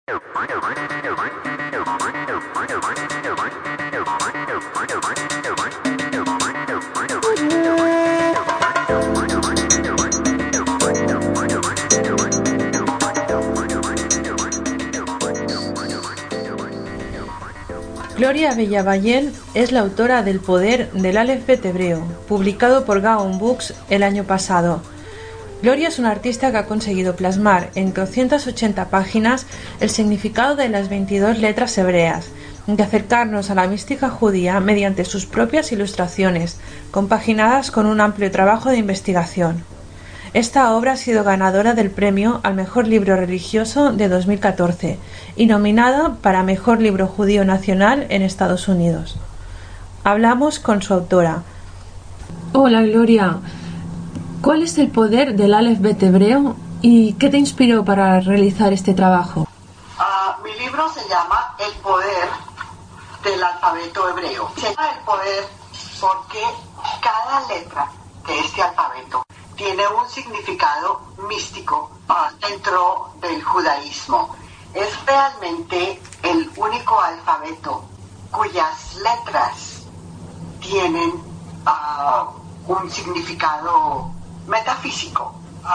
Gloria Bellavallén es la autora del Poder del Aleph-Bet hebreo, publicado por Gaon Books el año pasado. Gloria es una artista que ha conseguido plasmar en 280 páginas el significado de las 22 letras hebreas, de acercarnos a la mística judía mediante sus propias ilustraciones, compaginadas con un amplio trabajo de investigación. Esta obra ha sido ganadora del premio al Mejor Libro Religioso de 2014 y nominada para Mejor Libro Judío Nacional en Estados Unidos. Hablamos con su autora. Hola Gloria, ¿cuál es el poder del Aleph-Bet hebreo y qué te inspiró para realizar este trabajo? Mi libro se llama El Poder del Alfabeto Hebreo. Se llama El Poder porque cada letra de este alfabeto tiene un significado místico dentro del judaísmo. Es realmente el único alfabeto cuyas letras tienen un significado metafísico.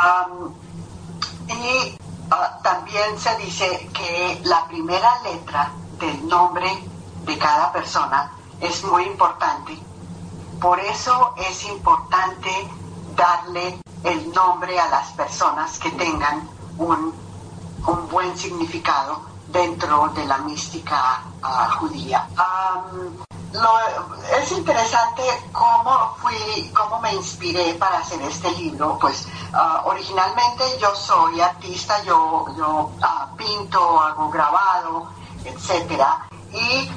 También se dice que la primera letra del nombre de cada persona es muy importante. Por eso es importante darle el nombre a las personas que tengan un buen significado dentro de la mística judía. Es interesante cómo me inspiré para hacer este libro. Pues originalmente yo soy artista, yo pinto, hago grabado, etcétera. Y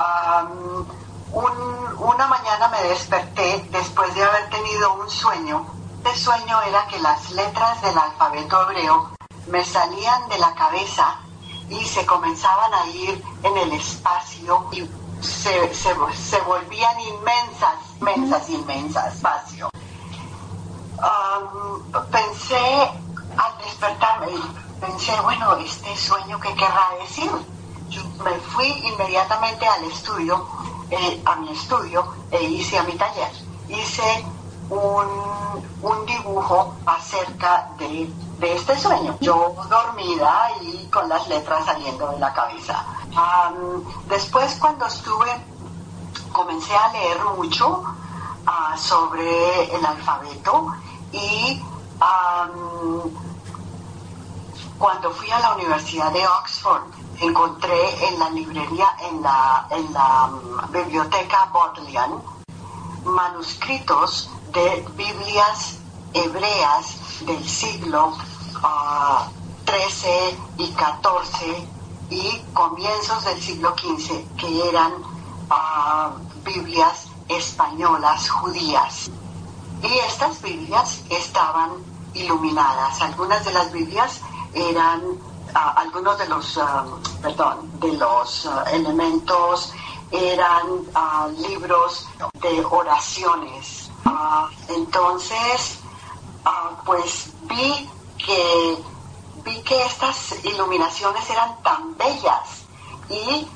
una mañana me desperté después de haber tenido un sueño. El sueño era que las letras del alfabeto hebreo me salían de la cabeza y se comenzaban a ir en el espacio y se volvían inmensas espacio. Pensé al despertarme, bueno, este sueño, ¿qué querrá decir? Yo me fui inmediatamente a mi estudio e hice a mi taller. Hice un dibujo acerca de este sueño. Yo dormida y con las letras saliendo de la cabeza. Después cuando comencé a leer mucho sobre el alfabeto y cuando fui a la Universidad de Oxford encontré en la librería, en la biblioteca Bodleian, manuscritos de Biblias hebreas del siglo XIII y XIV y comienzos del siglo XV, que eran Biblias españolas judías. Y estas Biblias estaban iluminadas. Algunas de las Biblias eran algunos de los elementos eran libros de oraciones. Entonces, pues vi que estas iluminaciones eran tan bellas y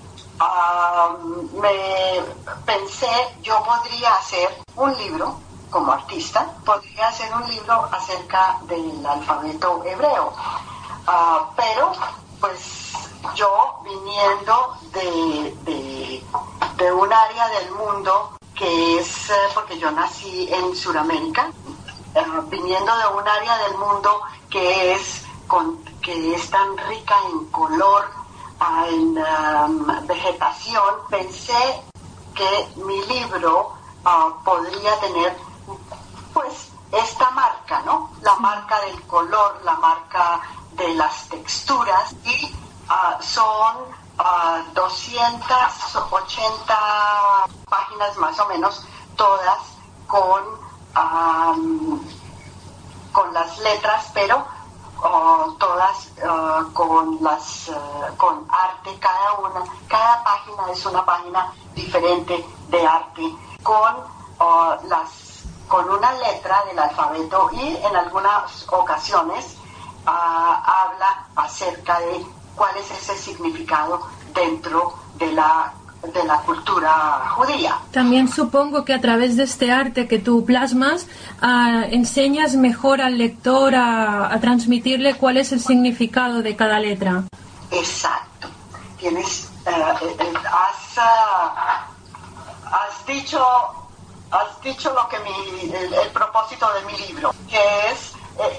me pensé, yo podría hacer un libro como artista, podría hacer un libro acerca del alfabeto hebreo. Pero pues yo viniendo de un área del mundo que es, porque yo nací en Sudamérica, viniendo de un área del mundo que es tan rica en color, en vegetación, pensé que mi libro podría tener pues esta marca, ¿no? La marca del color, la marca de las texturas, y son 280 páginas más o menos, todas con las letras, pero todas con arte. Cada página es una página diferente de arte, con una letra del alfabeto, y en algunas ocasiones habla acerca de cuál es ese significado dentro de la cultura judía. También supongo que a través de este arte que tú plasmas, enseñas mejor al lector a transmitirle cuál es el significado de cada letra. Exacto. Has dicho lo que el propósito de mi libro, que es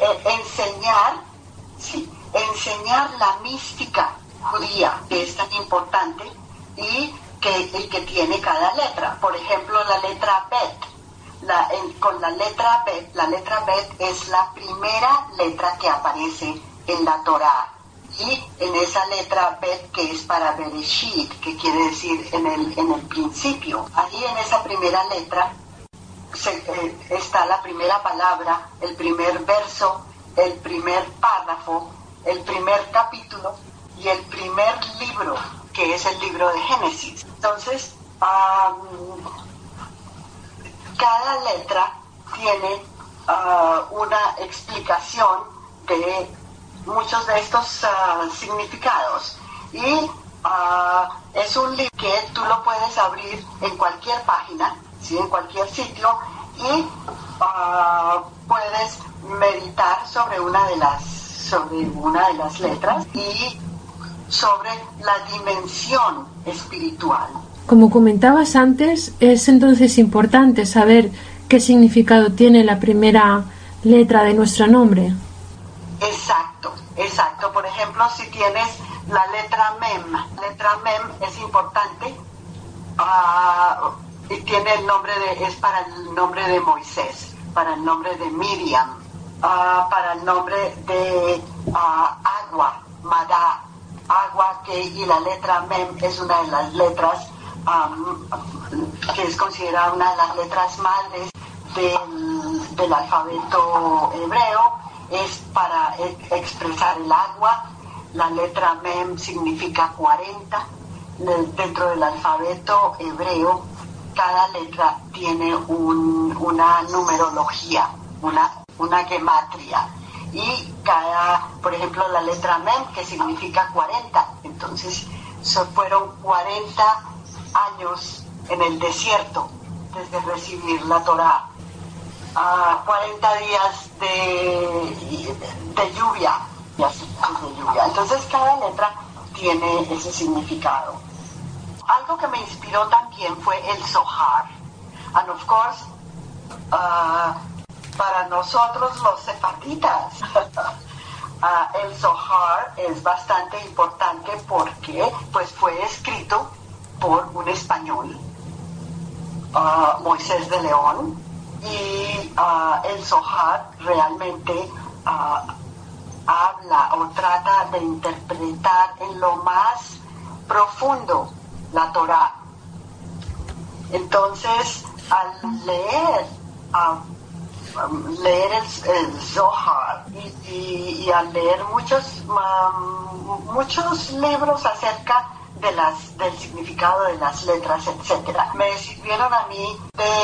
enseñar la mística judía, que es tan importante y que tiene cada letra. Por ejemplo, la letra Bet. Con la letra Bet es la primera letra que aparece en la Torá. Y en esa letra Bet, que es para Bereshit, que quiere decir en el principio, ahí en esa primera letra está la primera palabra, el primer verso, el primer párrafo, el primer capítulo y el primer libro, que es el libro de Génesis. Entonces, cada letra tiene una explicación de muchos de estos significados, y es un libro que tú lo puedes abrir en cualquier página, ¿sí? En cualquier sitio, y puedes meditar sobre una de las letras y sobre la dimensión espiritual. Como comentabas antes, es entonces importante saber qué significado tiene la primera letra de nuestro nombre. Exacto. Por ejemplo, si tienes la letra Mem es importante, y tiene es para el nombre de Moisés, para el nombre de Miriam, para el nombre de agua, Madá, agua, y la letra Mem es una de las letras que es considerada una de las letras madres del alfabeto hebreo. Es para expresar el agua. La letra Mem significa 40. Dentro del alfabeto hebreo, cada letra tiene una numerología, una gematria. Y por ejemplo, la letra Mem, que significa 40. Entonces, fueron 40 años en el desierto desde recibir la Torá. 40 días de lluvia. Entonces, cada letra tiene ese significado. Algo que me inspiró también fue el Zohar. And of course, para nosotros los sefarditas, el Zohar es bastante importante porque pues fue escrito por un español, Moisés de León, y el Zohar realmente habla o trata de interpretar en lo más profundo la Torá. Entonces, al leer el Zohar y al leer muchos libros acerca del significado de las letras, etcétera, me sirvieron a mí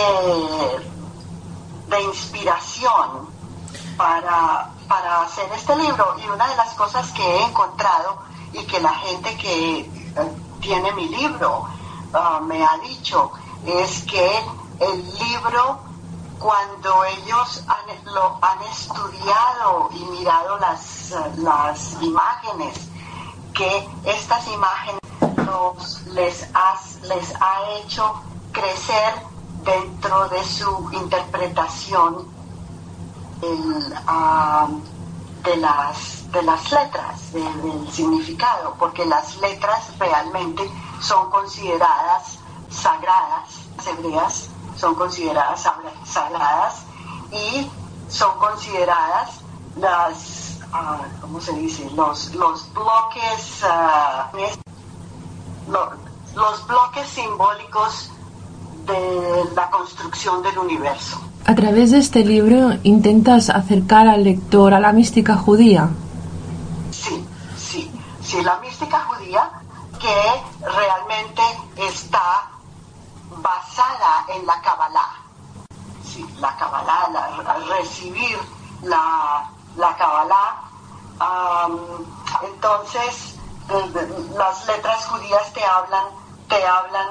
de inspiración para hacer este libro. Y una de las cosas que he encontrado y que la gente que tiene mi libro me ha dicho es que el libro, cuando ellos lo han estudiado y mirado las imágenes, que estas imágenes les ha hecho crecer dentro de su interpretación de las letras, del significado, porque las letras realmente son consideradas sagradas. Las hebreas son consideradas sagradas y son consideradas ¿cómo se dice? Los bloques, los bloques simbólicos de la construcción del universo. A través de este libro intentas acercar al lector a la mística judía. Sí, la mística judía, que realmente está basada en la Kabbalah. Sí, la Kabbalah, recibir la Kabbalah. Entonces, las letras judías te hablan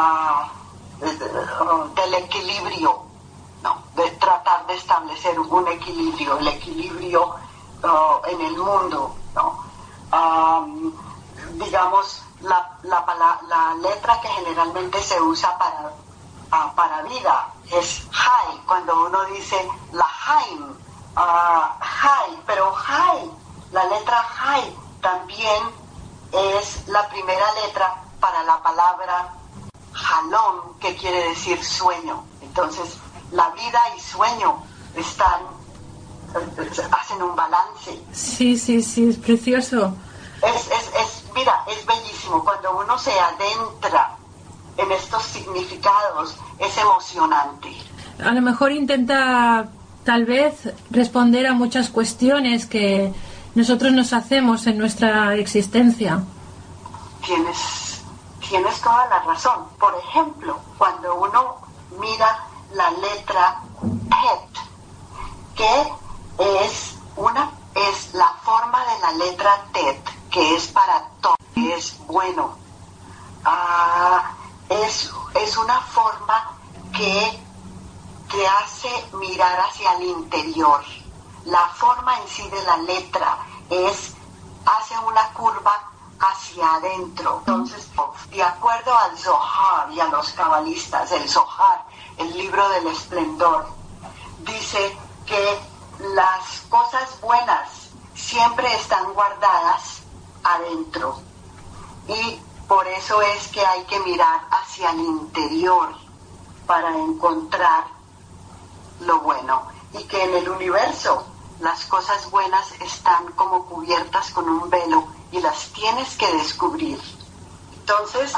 del equilibrio, ¿no? De tratar de establecer un equilibrio, el equilibrio en el mundo, ¿no? Digamos, la letra que generalmente se usa para vida es Hay, cuando uno dice Lahaim, Hay, pero Hay, la letra Hay también es la primera letra para la palabra Halom, que quiere decir sueño. Entonces, la vida y sueño hacen un balance. Sí, es precioso. Mira, es bellísimo. Cuando uno se adentra en estos significados, es emocionante. A lo mejor intenta, tal vez, responder a muchas cuestiones que nosotros nos hacemos en nuestra existencia. Tienes toda la razón. Por ejemplo, cuando uno mira la letra Het, que es la forma de la letra Tet, que es para todo, que es bueno. Es una forma que te hace mirar hacia el interior. La forma en sí de la letra hace una curva hacia adentro. Entonces, de acuerdo al Zohar y a los cabalistas, el Zohar, el libro del esplendor, dice que las cosas buenas siempre están guardadas adentro, y por eso es que hay que mirar hacia el interior para encontrar lo bueno, y que en el universo las cosas buenas están como cubiertas con un velo y las tienes que descubrir. Entonces,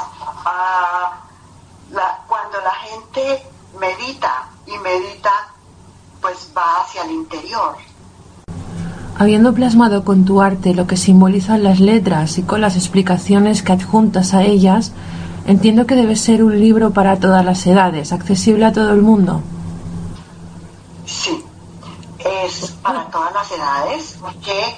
cuando la gente medita, pues va hacia el interior. Habiendo plasmado con tu arte lo que simbolizan las letras y con las explicaciones que adjuntas a ellas, entiendo que debe ser un libro para todas las edades, accesible a todo el mundo. Sí, es para todas las edades, porque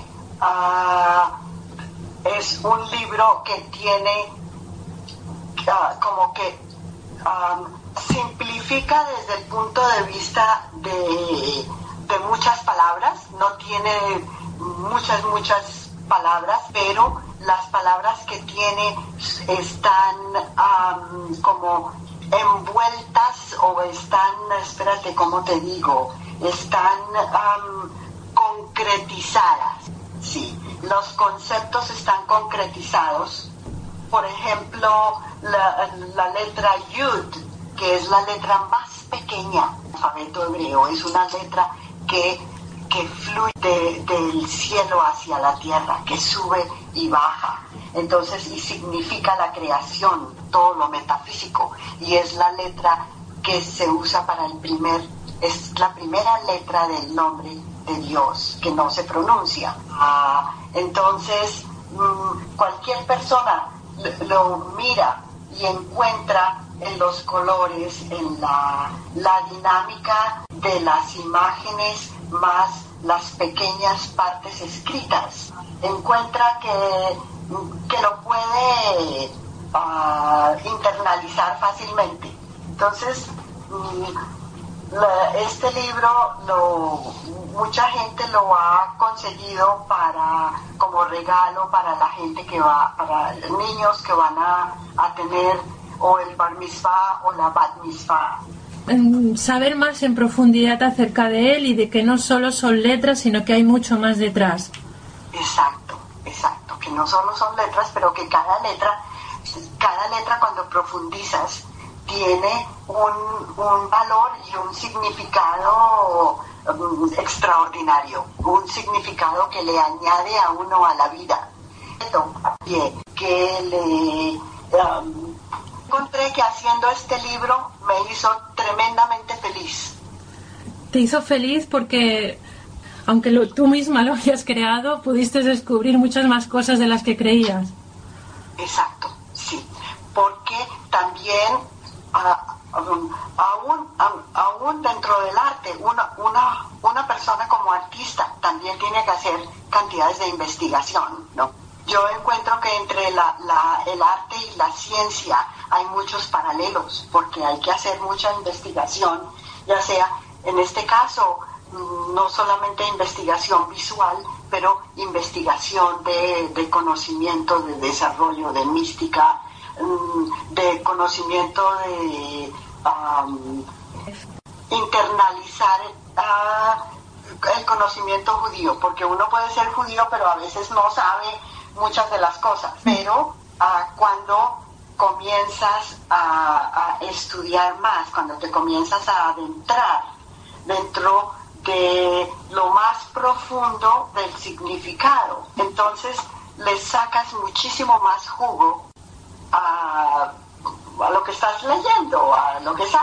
es un libro que tiene como que simplifica desde el punto de vista de muchas palabras, no tiene muchas palabras, pero las palabras que tiene están como envueltas o están, espérate, ¿cómo te digo? Están concretizadas, sí, los conceptos están concretizados. Por ejemplo, la letra Yud, que es la letra más pequeña del alfabeto hebreo, es una letra que fluye del cielo hacia la tierra, que sube y baja. Entonces, y significa la creación, todo lo metafísico, y es la letra que se usa es la primera letra del nombre de Dios, que no se pronuncia. Entonces, cualquier persona lo mira y encuentra en los colores, en la dinámica de las imágenes más las pequeñas partes escritas. Encuentra que lo puede internalizar fácilmente. Entonces, este libro mucha gente lo ha conseguido como regalo para la gente para niños que van a tener o el bar mitzvah o la bat mitzvah. Saber más en profundidad acerca de él y de que no solo son letras, sino que hay mucho más detrás. Exacto, que no solo son letras, pero que cada letra cuando profundizas tiene un valor y un significado extraordinario, un significado que le añade a uno a la vida, que le encontré que haciendo este libro me hizo tremendamente feliz. Te hizo feliz porque, aunque tú misma lo habías creado, pudiste descubrir muchas más cosas de las que creías. Exacto, sí, porque también aún dentro del arte, una persona como artista también tiene que hacer cantidades de investigación, ¿no? yo encuentro que entre el arte y la ciencia hay muchos paralelos, porque hay que hacer mucha investigación, ya sea, en este caso, no solamente investigación visual, pero investigación de conocimiento, de desarrollo, de mística, de conocimiento de internalizar el conocimiento judío, porque uno puede ser judío, pero a veces no sabe muchas de las cosas, pero cuando comienzas a estudiar más, cuando te comienzas a adentrar dentro de lo más profundo del significado, entonces le sacas muchísimo más jugo a lo que estás leyendo, a lo que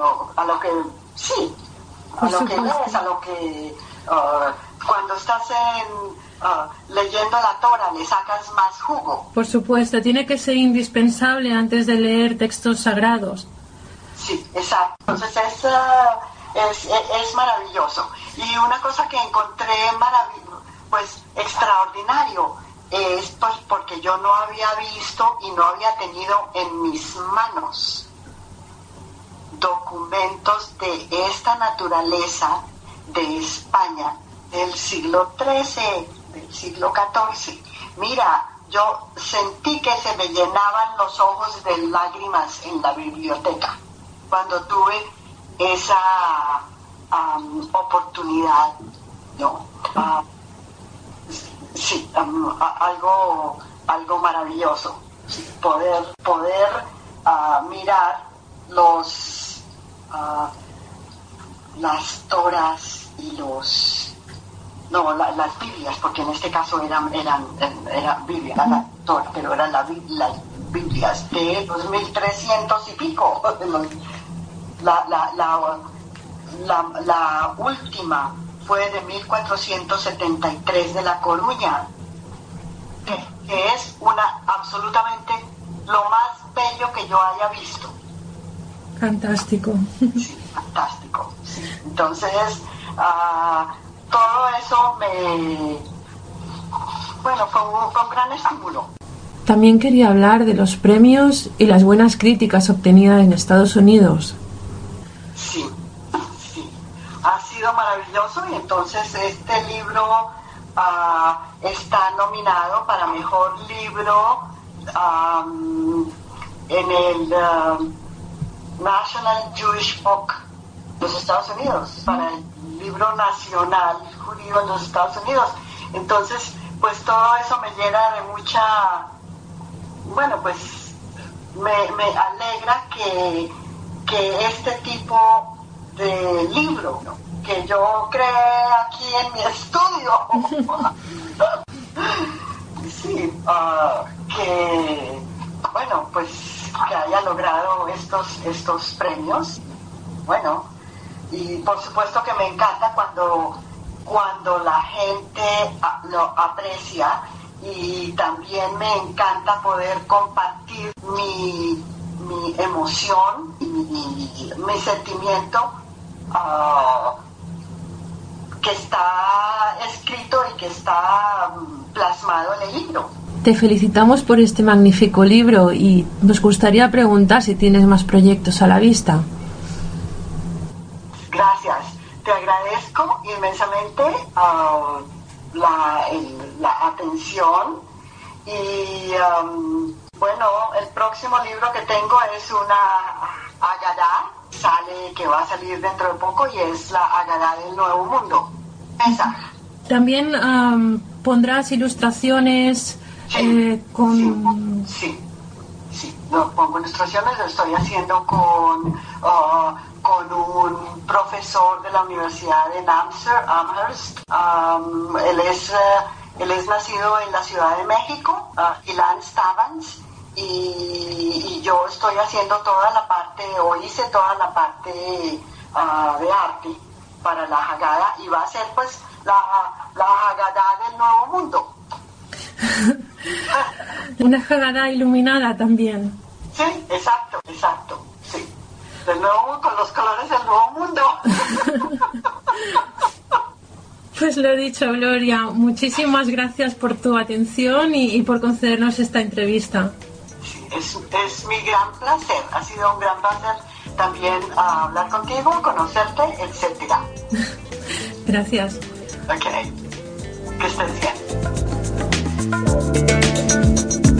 lees, a lo que cuando estás leyendo la Torah le sacas más jugo. Por supuesto, tiene que ser indispensable antes de leer textos sagrados. Sí, exacto. Entonces es maravilloso. Y una cosa que encontré extraordinario es pues porque yo no había visto y no había tenido en mis manos documentos de esta naturaleza de España del siglo XIII, del siglo XIV. Mira, yo sentí que se me llenaban los ojos de lágrimas en la biblioteca cuando tuve esa oportunidad, ¿no? Sí, algo maravilloso, sí, poder mirar las toras y las Biblias, porque en este caso era Biblia, la Torah, pero eran las Biblias de 2300 y pico. La última fue de 1473 de La Coruña, que es absolutamente lo más bello que yo haya visto. Fantástico. Sí, fantástico. Sí. Entonces, todo eso fue un gran estímulo. También quería hablar de los premios y las buenas críticas obtenidas en Estados Unidos. Sí, ha sido maravilloso, y entonces este libro está nominado para mejor libro en el National Jewish Book de los Estados Unidos, para el libro nacional judío en los Estados Unidos. Entonces, pues todo eso me llena de mucha, me alegra que este tipo de libro, ¿no?, que yo creé aquí en mi estudio, sí, que haya logrado estos premios. Bueno, y por supuesto que me encanta cuando la gente lo aprecia, y también me encanta poder compartir mi emoción y mi sentimiento que está escrito y que está plasmado en el libro. Te felicitamos por este magnífico libro y nos gustaría preguntar si tienes más proyectos a la vista. Gracias, te agradezco inmensamente la atención, y el próximo libro que tengo es una Agadá, que va a salir dentro de poco, y es la Agadá del Nuevo Mundo. Esa. También pondrás ilustraciones con... Sí. No pongo ilustraciones, lo estoy haciendo con un profesor de la Universidad de Amherst. Él es nacido en la Ciudad de México, Ilan Stavans, y yo estoy haciendo hice toda la parte de arte para la Haggadah, y va a ser pues la Haggadah del Nuevo Mundo. Una Haggadah iluminada también. Sí, exacto, sí. Del nuevo, con los colores del Nuevo Mundo. Pues lo dicho, Gloria, muchísimas gracias por tu atención y por concedernos esta entrevista. Sí, es mi gran placer, ha sido un gran placer también hablar contigo, conocerte, etc. Gracias. Ok, que estés bien.